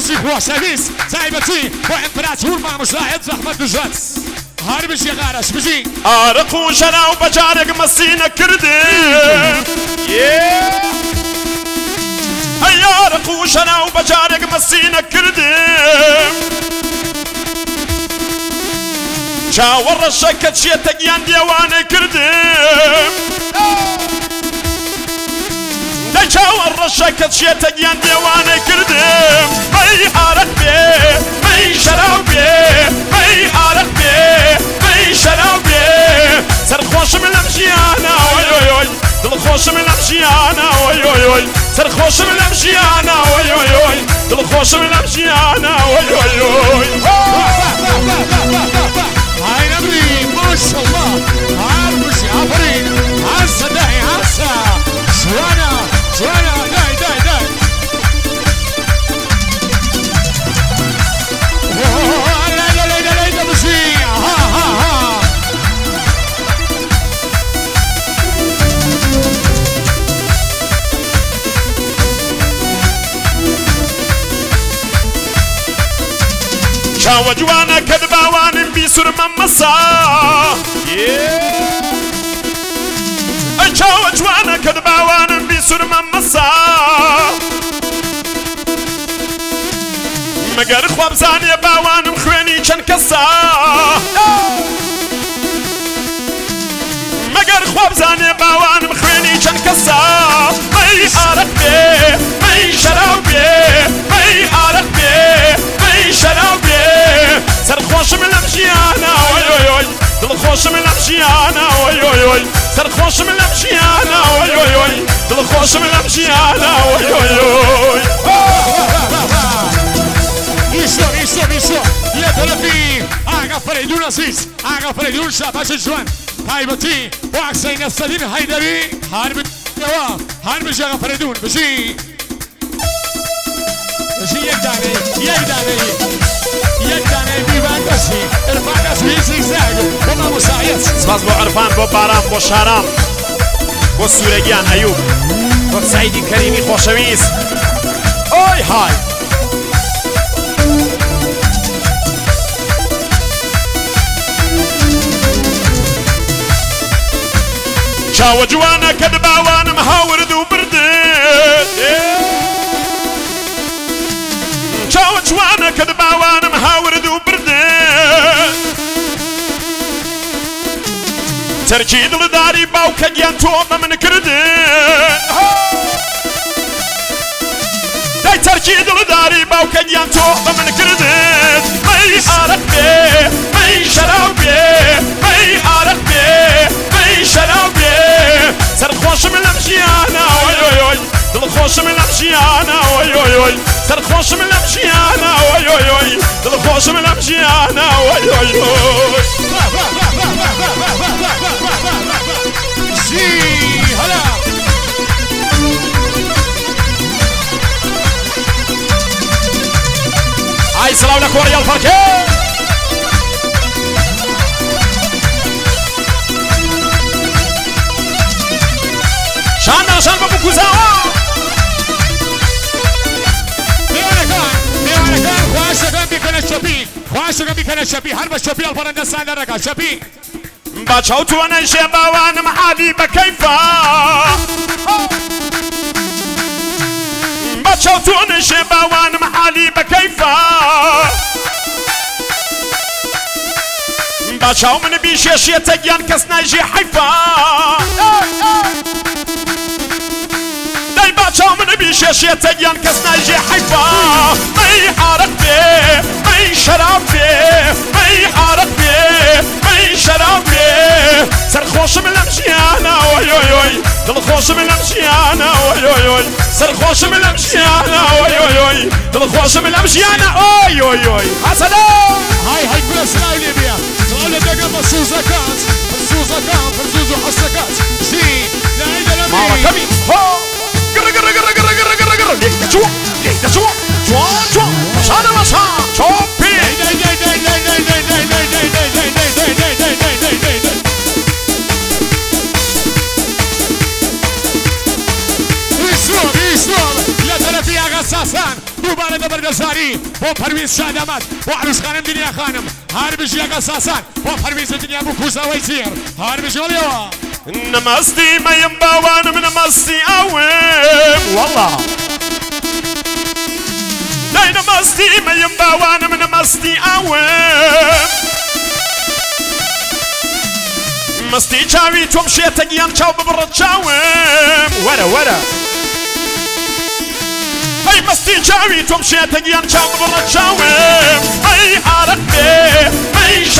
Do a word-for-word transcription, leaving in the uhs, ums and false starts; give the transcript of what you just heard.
باشی خوشەویست تایبەتی بۆ ئیمپراتور مامۆستای زەحمەت دوژەت هەر بژی غارەش بژی ئارەق و ژەنا و بەجارێک مەسی نەکردم ئەی ئارەق و ژەنا و بەجارێک مەسی نەکردم چاوەڕەشە کە چێتە گیان دیێوانەی کردم دەی چاوەڕەشە کە چێتە گیان دیێوانەی کردم ئەی ئارەق بێ ئەی شەراو بێ ئەی ئارەق بێ ئەی شەراو بێ سەرخۆشم لەم ژیانە ئۆی ئۆی ئۆی دڵخۆشم لەم ژیانە ئۆی ئۆی ئۆی سەرخۆشم لەم ژیانە ئۆی ئۆی ئۆی دڵخۆشم لەم ژیانە ئۆی ئۆی ئۆی هاي نبري ما شاء الله هار بشي عفرين عسى داي عسى جوانا جوانا داي داي داي لا لا لا لا لا بشي ها ها ها چاوە جوانە کە دباوانم بیسوورمە مەسا ئەی چاوە جوانە کە دباوانم بیسوورمە مەسا مەگەر خوا بزانێ باوانم خوێنی چەند کەسا مەگەر خوا بزانێ باوانم خوێنی چەند کەسا ئەی ئارەق بێ ئەی شەراو بێ ئەی ئارەق بێ ئەی شەراو بێ سەرخۆشم لەم ژیانە ئۆی ئۆی ئۆی دڵخۆشم لەم ژیانە ئۆی ئۆی ئۆی سەرخۆشم لەم ژیانە ئۆی ئۆی ئۆی دڵخۆشم لەم ژیانە ئۆی ئۆی ئۆی ئیسۆ ئیسۆ ئیسۆ لە تەلەفی ئاغا فەریدون ئەزیز ئاغا فەریدون شاپاشە جوان تایبەتی بۆ عەکسەی نەسەدین هەیدەری هەر بێەوە هەر بژی ئاغا فەریدون بژی بژی یەک دانەی یەک دانەی یەک دانەی میوان دەستی عرفان دەستی زیگزاگ بۆ مامۆستایەت سپاس بۆ عرفان بۆ باران بۆ شارام بۆ سوورەگیان ئەیوب بۆ سەیدی کەریمی خۆشەویست ئۆی های چاوە جوانە کە دباوانم هاورد و بردن چاوە جوانە کە دباوانم هاورد و بردن تەرکی دڵداری باوکە گیان تۆ بە من کردن دەی تەرکی دڵداری باوکە گیان تۆ بە من کردن ئەی ئارەق بێ ئەی شەراو بێ ئەی ئارەق بێ ئەی شەراو بێ سەرخۆشم لەم ژیانە ئۆی ئۆی ئۆی دڵخۆشم لەم ژیانە ئۆی ئۆی ئۆی سەرخۆشم لەم ژیانە ئۆی ئۆی ئۆی دڵخۆشم لەم ژیانە ئۆی ئۆی ئۆی ژی هەلا ئای سڵاو لە کۆڕی ئەڵفەرکێ شان نەشان بە بکوزاوە میوانەکان میوانەکان خواشەکان بیکەنە شەپی خواشەکان بیکەنە شەپی هەر بە شەپی ئەڵپەڕەندەستان دەڕەکە شەپی با چاوتوانە ژێ باوانم عالی بە کەیفە با چاوتوانە ژێ باوانم عالی بە کەیفە با چاو من بیشێشێتە گیان کەس نایژێ حەیفە دەی با چاو من بیشێشێتە گیان کەس نایژێ حەیفە ئەی ئارەق بێ ئەی شەراب بێ ئەی ئارەق بێ ئەی شەراب بێ سەرخۆشم لەم ژیانە ئۆی ئۆی ئۆی دڵخۆشم لەم ژیانە ئۆی ئۆی ئۆی سەرخۆشم لەم ژیانە ئۆی ئۆی ئۆی دڵخۆشم لەم ژیانە ئۆی ئۆی ئۆی حەسەنە هاي هاي كل سلاو ليبيا سلاو لدقا فرزوزكات فرزوزكات فرزوز وحسكات زي لا عيد الأمين ماما كمي هو قرر قرر قرر قرر قرر قرر قرر ليك تشوى ليك تشوى شوى شوى مشانا مشا شوبي داي داي داي داي داي داي داي داي داي داي داي داي داي داي داي داي داي داي داي اسلوب اسلوب لا تلفي غساسان دوبا دووبارە دەبەرگەزاری بۆ پەرویز شادەمەت بۆ عروس خانم دنیا خانم هەربژ لەگە ساسان بۆ پەرویز دنیا بۆ کوزەوەی زێر هەربژ وەڵێەوە نەمەستی مەیم باوانم نەمەستی ئەوم وەڵا لای نەمەستی مەیم باوانم نەمەستی ئەوم مستی چاوی تۆم شێتە گیان چاو ببڕە چاوم وەرە وەرە ئەی مستی چاوی تۆم شێتە گیان چاو ببڕە چاوم ئەی ئارەق بێ ئەی